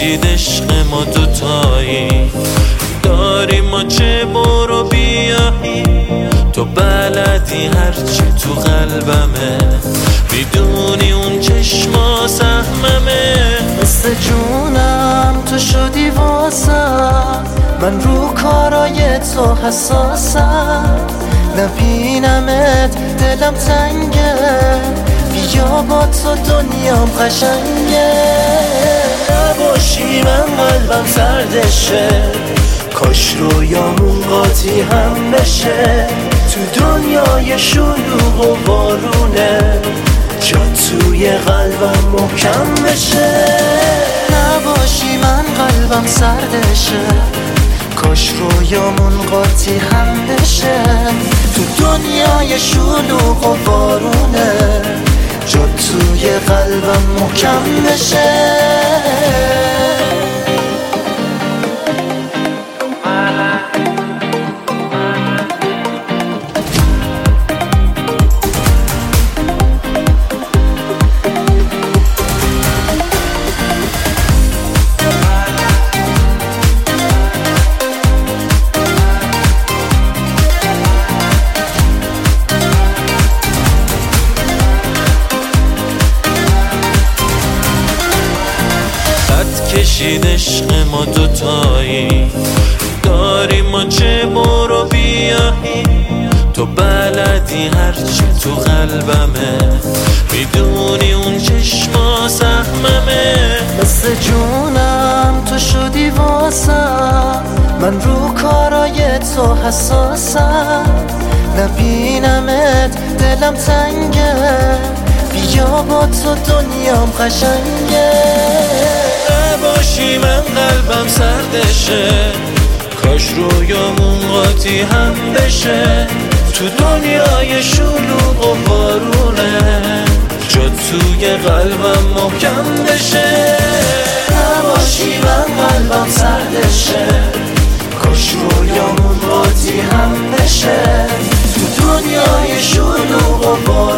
کشید عشق ما دوتایی، داریم ما چه برو بیایی. تو بلدی هرچی تو قلبمه، میدونی اون چشما سهممه. مثل جونم تو شدی واسم، من رو کارای تو حساسم. نبینمت دلم تنگه، بیا با تو دنیام قشنگه. نباشی من قلبم سردشه، کاش رویامون قاطی هم بشه. تو دنیای شلوغ و بارونه، جا توی قلبم محکم بشه. نباشی من قلبم سردشه، کاش رویامون قاطی هم بشه. تو دنیای شلوغ و بارونه، جا توی قلبم محکم بشه. کشید عشق ما دوتایی، داریم ما چه برو بیایی. تو بلدی هرچی تو قلبمه، میدونی اون چشما سهممه. مثل جونم تو شدی واسم، من رو کارای تو حساسم. نبینمت دلم تنگه، بیا با تو دنیام قشنگه. نباشی من قلبم سردشه، کاش رویامون قاطی هم بشه. تو دنیای شلوغ و بارونه، جا توی قلبم محکم بشه. نباشی من قلبم سردشه، کاش رویامون قاطی هم بشه. تو دنیای شلوغ و بارونه،